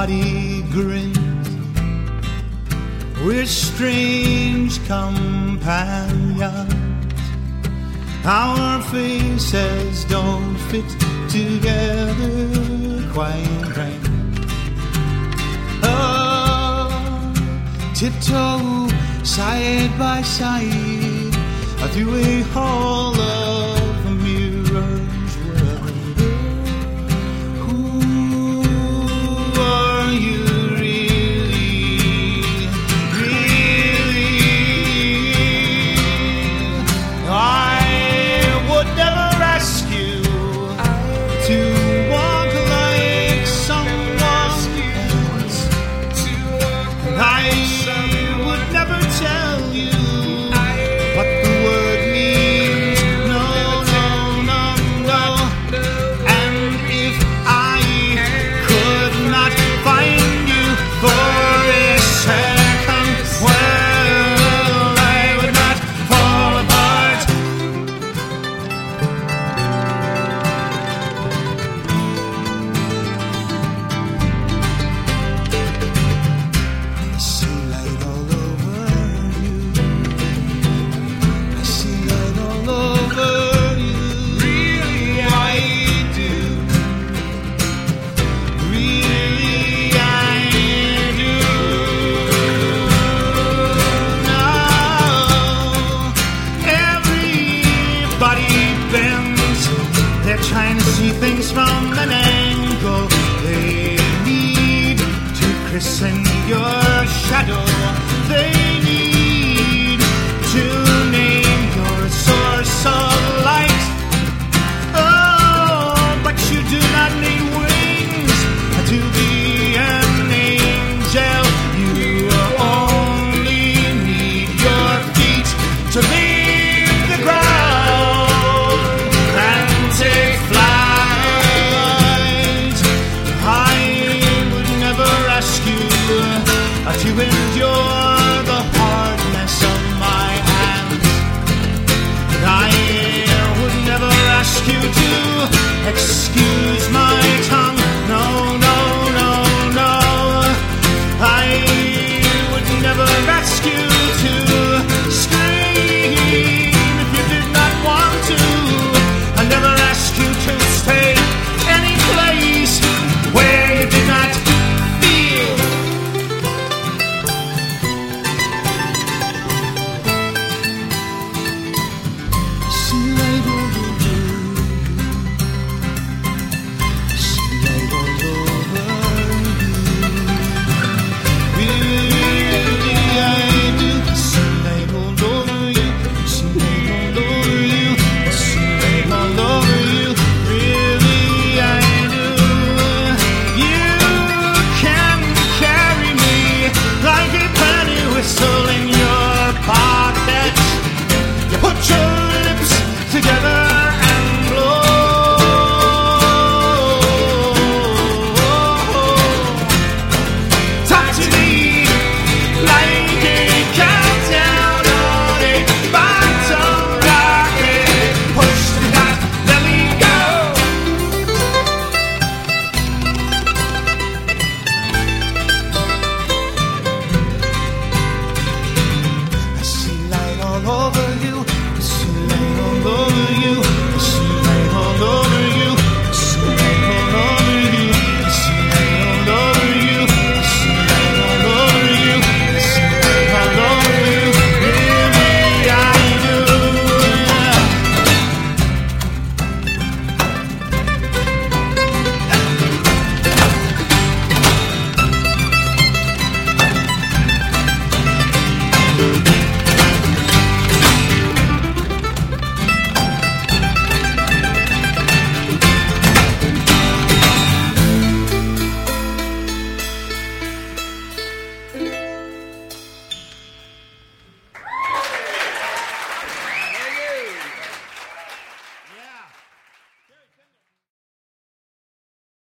everybody grins. We're strange companions. Our faces don't fit together quite right. Oh, tiptoe side by side through a hall of mirrors. Who are you really? I would never ask you to walk like someone else. I would never tell you what the word means. No, no, no, no. And if I could not find you for a second, well, I would not fall apart. I see light all over you. I see light all over you. Really, I do. Really, I do. Now, everybody bends. They're trying to see things from an angle. They need to christen your shadow. They need to name your source of light. Oh, but you do not need wings to be an angel. You only need your feet to be